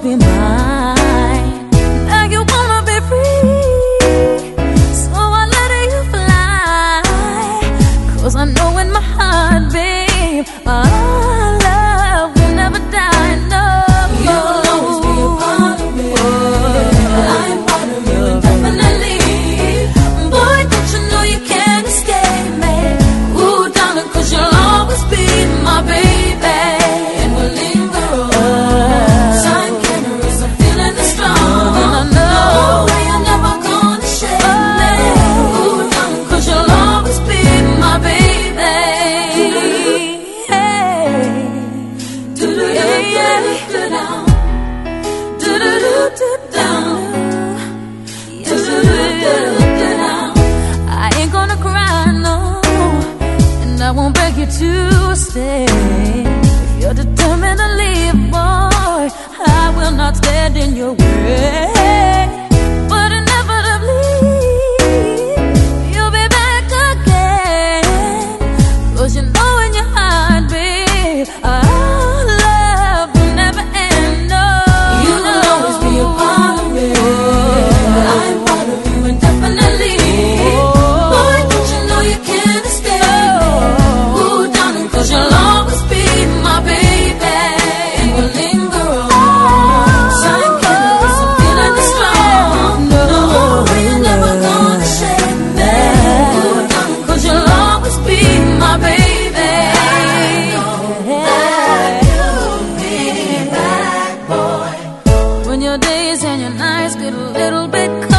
be mine. Now you wanna be free, so I let you fly. 'Cause I know in my heart, babe, our love will never die. No, you'll always be a part of me. I'm part of you indefinitely. Boy, don't you know you can't escape me? Ooh, darling, 'cause you'll always be my baby. And we'll linger on. Sign canaries, I'm feeling it strong. No way you're never gonna shake me. Ooh, darling, 'cause you'll always be my baby. I ain't gonna cry, no, and I won't beg you to stay. If you're determined to leave, boy, I will not stand in your way. But inevitably, you'll be back again. 'Cause you know in your heart, babe, our love will never end. No, you'll always be a part of me. I'm part of you indefinitely. Boy, don't you know you can't escape me? Ooh, darling, 'cause you'll always be my baby. And we'll linger on. Sign canaries, I'm feeling it strong. No way you're never gonna shake me. Ooh, darling, 'cause you'll always be my baby. You'll be back, boy. When your days and your nights get a little bit cold,